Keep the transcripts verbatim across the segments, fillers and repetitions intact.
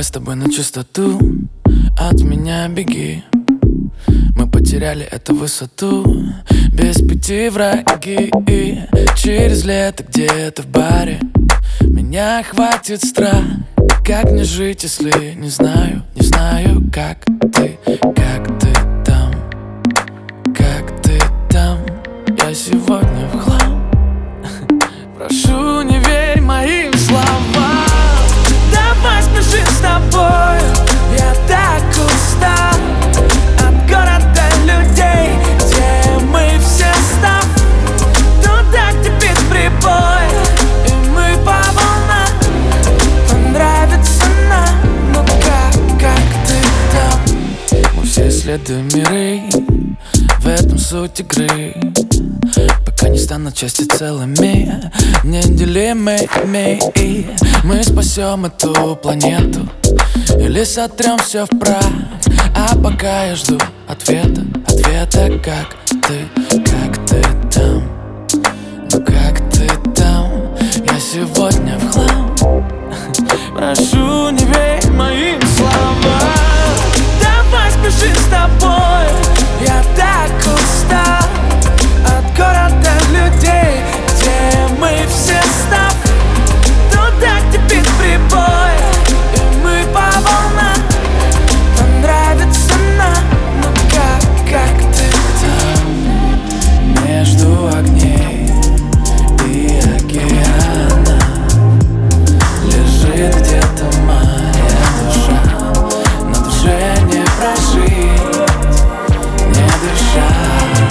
Давай с тобой на чистоту, от меня беги. Мы потеряли эту высоту, без пяти враги. И через лето где-то в баре меня охватит страх. Как мне жить, если не знаю, не знаю, как ты, как ты там, как ты там. Я сегодня в хлам. Прошу, не верь моим словам. Давай спешим с тобой, я так устал от города людей, где мы все став. Туда, где бит прибой, и мы по волнам. Понравится нам, ну как, как ты там. Мы все исследуем миры, в этом суть игры. Пока не станут части целыми, неделимыми. И мы спасем эту планету или сотрем все в прах. А пока я жду ответа, ответа, как ты, как ты там, ну как ты там. Я сегодня в хлам. Прошу, не верь моим словам. Давай спешим с тобой, я так устал от города людей, где мы все став. Туда, где бит прибой, и мы по волнам. Понравится нам, ну как, как ты там. Между огней и океана лежит где-то моя душа, но душе не прожить, не дышать.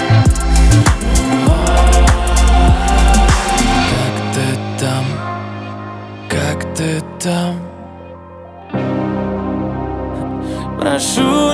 Как ты там, как ты там. Прошу,